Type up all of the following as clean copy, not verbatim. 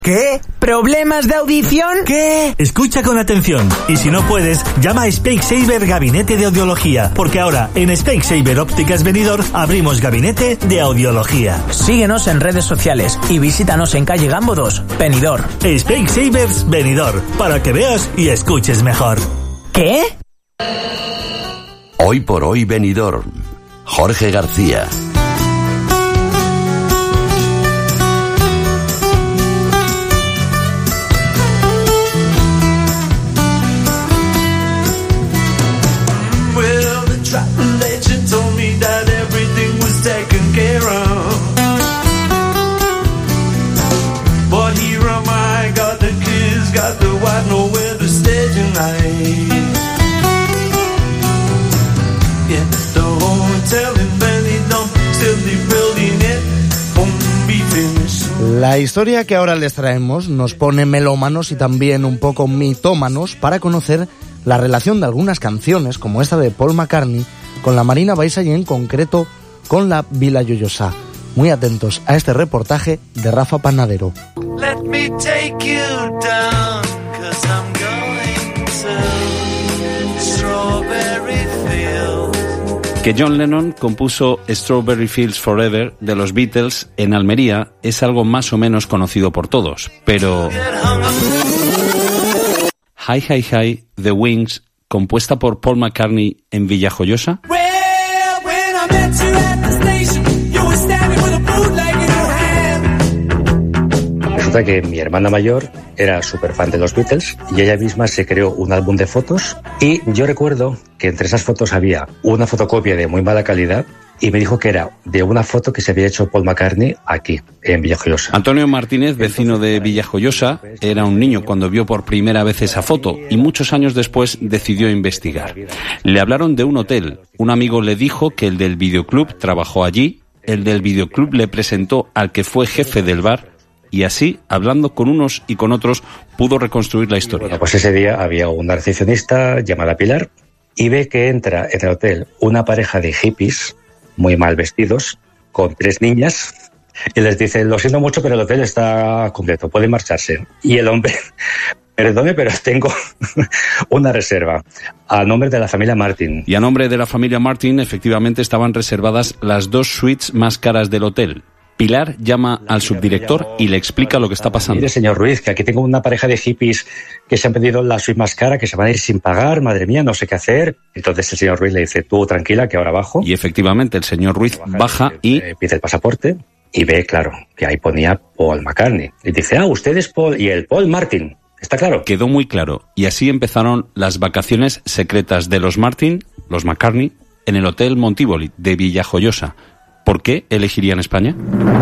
¿Qué? ¿Problemas de audición? ¿Qué? Escucha con atención. Y si no puedes, llama a Specsavers Gabinete de Audiología. Porque ahora, en Specsavers Ópticas Benidorm, abrimos Gabinete de Audiología. Síguenos en redes sociales y visítanos en calle Gambo 2, Benidorm. Specsavers Benidorm, para que veas y escuches mejor. ¿Qué? Hoy por hoy Benidorm. Jorge García. La historia que ahora les traemos nos pone melómanos y también un poco mitómanos para conocer la relación de algunas canciones, como esta de Paul McCartney, con la Marina Baixa y en concreto con la Vila Lloyosa. Muy atentos a este reportaje de Rafa Panadero. Let me take you down, 'cause I'm going to Strawberry Fields. Que John Lennon compuso Strawberry Fields Forever de los Beatles en Almería es algo más o menos conocido por todos, pero Hi Hi Hi, The Wings, compuesta por Paul McCartney en Villajoyosa. Resulta que mi hermana mayor era súper fan de los Beatles y ella misma se creó un álbum de fotos y yo recuerdo que entre esas fotos había una fotocopia de muy mala calidad y me dijo que era de una foto que se había hecho Paul McCartney aquí, en Villajoyosa. Antonio Martínez, vecino de Villajoyosa, era un niño cuando vio por primera vez esa foto y muchos años después decidió investigar. Le hablaron de un hotel, un amigo le dijo que el del videoclub trabajó allí, el del videoclub le presentó al que fue jefe del bar y así, hablando con unos y con otros, pudo reconstruir la historia. Bueno, pues ese día había una recepcionista llamada Pilar y ve que entra en el hotel una pareja de hippies muy mal vestidos con 3 niñas y les dice: lo siento mucho, pero el hotel está completo, pueden marcharse. Y el hombre: perdone, pero tengo una reserva a nombre de la familia Martin. Y a nombre de la familia Martin, efectivamente, estaban reservadas las 2 suites más caras del hotel. Pilar llama al subdirector y le explica lo que está pasando. Mire, señor Ruiz, que aquí tengo una pareja de hippies que se han pedido la suite más cara, que se van a ir sin pagar, madre mía, no sé qué hacer. Entonces el señor Ruiz le dice: tú tranquila, que ahora bajo. Y efectivamente el señor Ruiz baja y pide el pasaporte y ve, claro, que ahí ponía Paul McCartney. Y dice: usted es Paul, y el Paul Martin. ¿Está claro? Quedó muy claro. Y así empezaron las vacaciones secretas de los Martin, los McCartney, en el Hotel Montívoli de Villajoyosa. ¿Por qué elegirían España?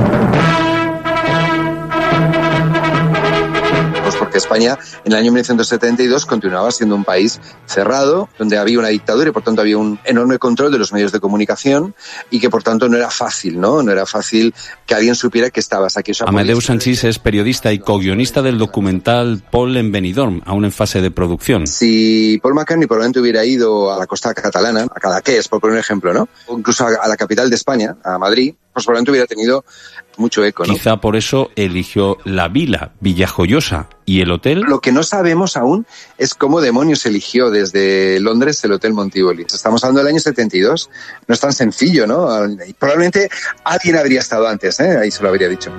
Pues porque España en el año 1972 continuaba siendo un país cerrado, donde había una dictadura y por tanto había un enorme control de los medios de comunicación y que por tanto no era fácil, ¿no? No era fácil que alguien supiera que estabas aquí. Amadeu Sanchís es periodista y co-guionista del documental Paul en Benidorm, aún en fase de producción. Si Paul McCartney probablemente hubiera ido a la costa catalana, a Cadaqués, por poner un ejemplo, ¿no? O incluso a la capital de España, a Madrid, pues probablemente hubiera tenido mucho eco, ¿no? Quizá por eso eligió la vila, Villajoyosa, y el hotel. Lo que no sabemos aún es cómo demonios eligió desde Londres el Hotel Montívoli. Estamos hablando del año 72, no es tan sencillo, ¿no? Probablemente alguien habría estado antes, ahí se lo habría dicho.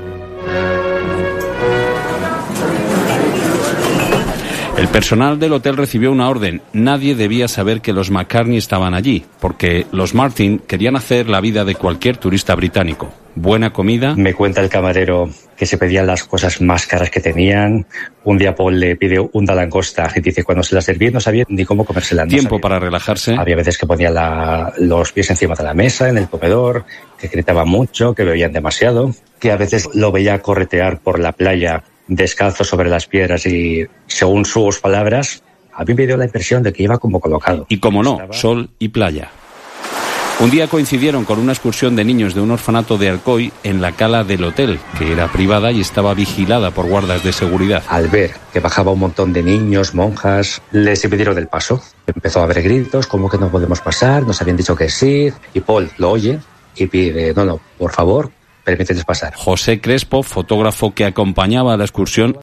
El personal del hotel recibió una orden. Nadie debía saber que los McCartney estaban allí, porque los Martin querían hacer la vida de cualquier turista británico. Buena comida. Me cuenta el camarero que se pedían las cosas más caras que tenían. Un día Paul le pide una langosta y dice: cuando se la servía no sabía ni cómo comérsela. Tiempo para relajarse. Había veces que ponía los pies encima de la mesa, en el comedor, que gritaban mucho, que bebían demasiado, que a veces lo veía corretear por la playa descalzo sobre las piedras y, según sus palabras, a mí me dio la impresión de que iba como colocado. Y como no, sol y playa. Un día coincidieron con una excursión de niños de un orfanato de Alcoy en la cala del hotel, que era privada y estaba vigilada por guardas de seguridad. Al ver que bajaba un montón de niños, monjas, les impidieron el paso. Empezó a haber gritos: ¿cómo que no podemos pasar? Nos habían dicho que sí. Y Paul lo oye y pide: no, por favor, permítales pasar. José Crespo, fotógrafo que acompañaba a la excursión,